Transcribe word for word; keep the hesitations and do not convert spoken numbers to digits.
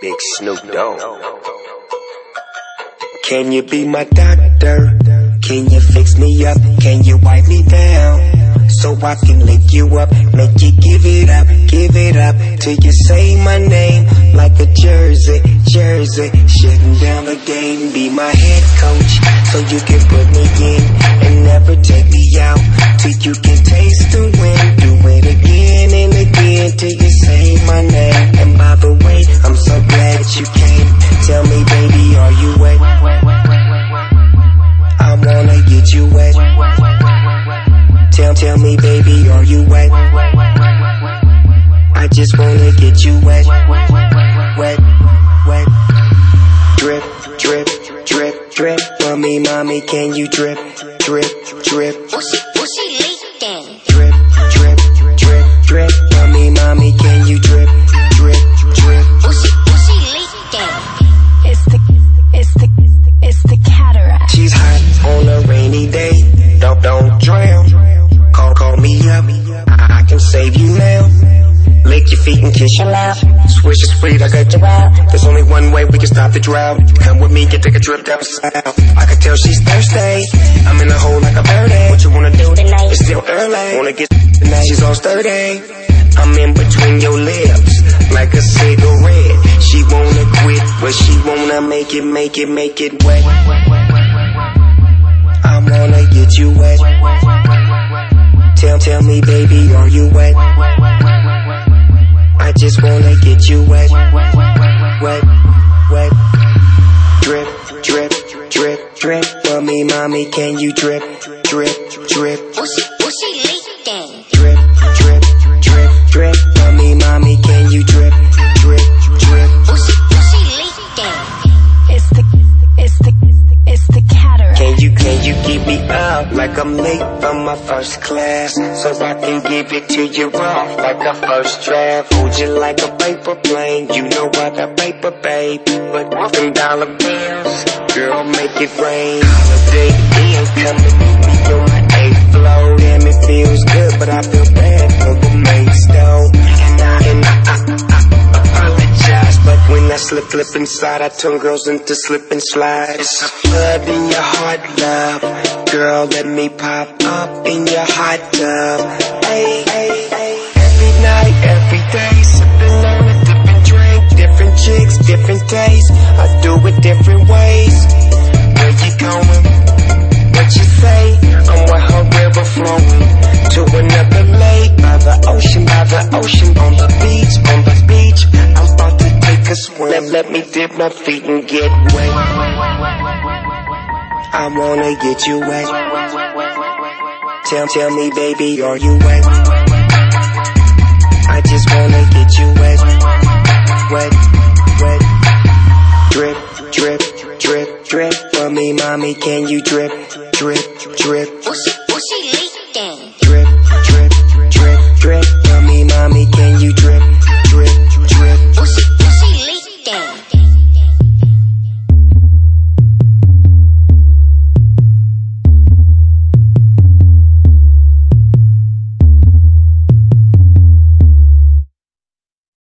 Big Snoop Dogg. Can you be my doctor? Can you fix me up? Can you wipe me down? So I can lick you up, make you give it up, give it up till you say my name like a jersey, jersey. Shutting down the game, be my head coach so you can put me in and never take me out till you can taste the win. Do it again and again till you say my name. And by the way, I'm so glad that you came. Tell me, baby, are you wet? I wanna get you wet. Tell, tell me, baby, are you wet? I just wanna get you wet. Wet, wet. Drip, drip, drip, drip. For me, mommy, can you drip, drip, drip? Pussy, pussy leaking. Drip, drip, drip, drip. For me, mommy, can you drip, drip, drip? Pussy, pussy leaking. It's the, it's the, it's the cataract. She's hot on a rainy day. Don't, don't drown. Call, call me up. I, I can save you now. Lick your feet and kiss your mouth. Swish is sweet, I got you out. There's only one way we can stop the drought. Come with me, get take a trip down south. I can tell she's thirsty. I'm in a hole like a birdie. What you wanna do tonight? It's still early. Wanna get tonight? She's all sturdy. I'm in between your lips like a cigarette. She wanna quit, but she wanna make it, make it, make it wet. I wanna get you wet. Tell, tell me, baby, are you wet? I just wanna get you wet. Wet, wet. Drip, drip, drip, drip. For me, mommy, can you drip, drip, drip? Pussy, pussy leaking. Drip, drip, drip, drip. For me, mommy, can you drip, drip, drip? Pussy, pussy leaking. It's the, it's the, it's the cataract. Can you, can you keep me up like I'm late from my first class, so I can give it to you raw like a first draft? Hold you like a paper plane, you know what a paper, babe. But them dollar bills, girl, make it rain. Holiday Inn, come and meet me on the eighth floor. Damn, it feels good, but I feel bad for the mates though. And I, and I, I, I apologize, but when I slip, flip inside, I turn girls into slip and slide. It's a flood in your heart, love. Girl, let me pop up in your hot tub. Hey, hey, hey. Every night, every day, sipping on a different drink, different chicks, different tastes. I do it different ways. Where you going? What you say? I'm with her river flowing to another lake by the ocean, by the ocean, on the beach, on the beach. I'm about to take a swim. Let, let me dip my feet and get wet. I wanna get you wet. Tell, tell me, baby, are you wet? I just wanna get you wet. Wet, wet. Drip, drip, drip. For me, mommy, can you drip, drip, drip? Pussy,